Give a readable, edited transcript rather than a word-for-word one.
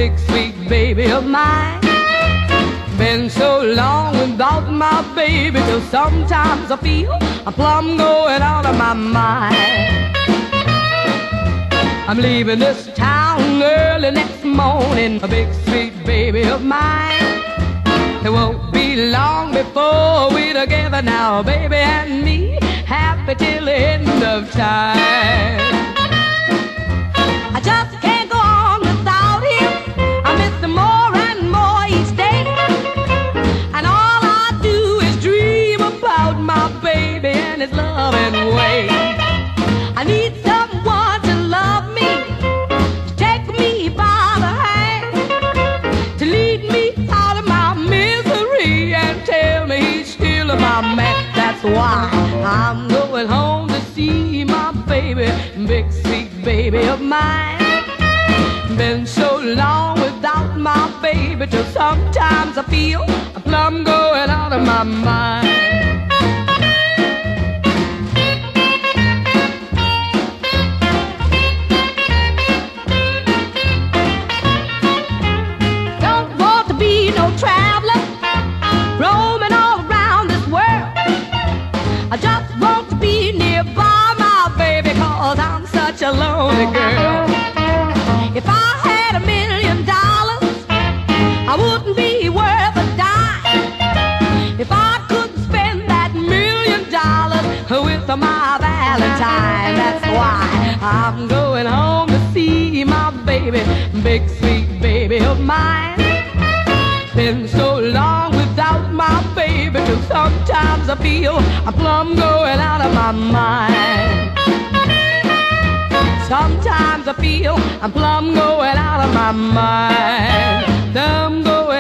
big sweet baby of mine. Been so long without my baby, till sometimes I feel I'm plumb going out of my mind. I'm leaving this town early next morning, a big sweet baby of mine. It won't be long before we're together now, baby and me, happy till the end of time. I just can't go on without him. I miss him more and more each day, and all I do is dream about my baby and his loving way. I need someone to love me, to take me by the hand, to lead me out of my misery and tell me he's still my man. That's why I'm going home to see my baby, big sweet baby of mine. Been so long without my baby, till sometimes I feel I'm plumb going out of my mind. Don't want to be no traveler, roaming all around this world. I just want to be nearby my baby, 'cause I'm such a lonely girl. If I had $1 million, I wouldn't be worth a dime. If I could spend that $1 million with my Valentine, that's why I'm going home to see my baby, big sweet baby of mine. Been so long without my baby, till sometimes I feel I'm plumb going out of my mind. Sometimes I feel I'm plumb going out of my mind. I'm going